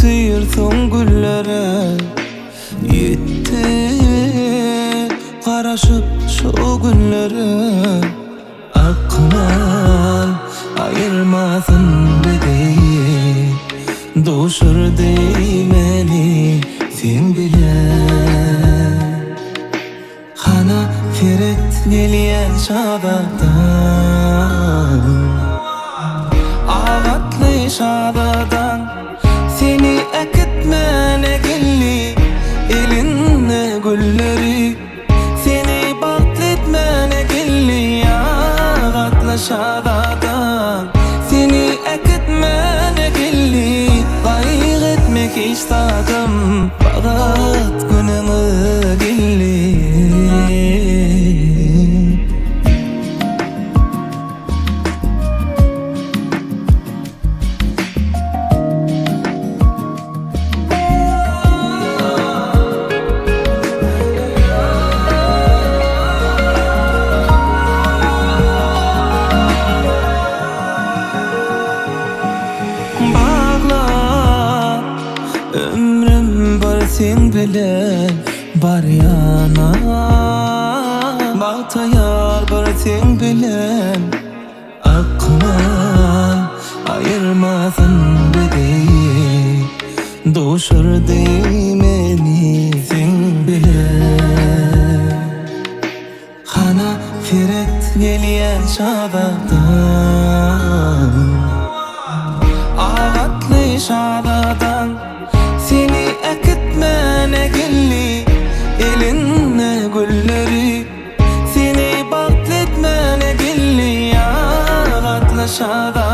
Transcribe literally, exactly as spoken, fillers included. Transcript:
sıyırsın güllere. Yetti karışıp şu günlere. Akmal ayırmasın dedi, doşur meni sen bilen. Hana feret geliyen şadadan, ağatlı şadadan. Seni ekitmene gelli elinne gülleri. Seni bakletmene gelli ağatlı şadadan. Seni ekitmene gelli gayg etmek istadım. Bağat günümü gelli. Ömrüm var sen bilen bar yana. Bağtayar var sen bilen. Akmal ayırmasın dedi, doşur meni sen bilen. Hana feret geliyen şadadan, ağatlı şadadan. Seni ekitmene gelli elinne gülleri. Seni bakletmene gelli ağatlı şadadan.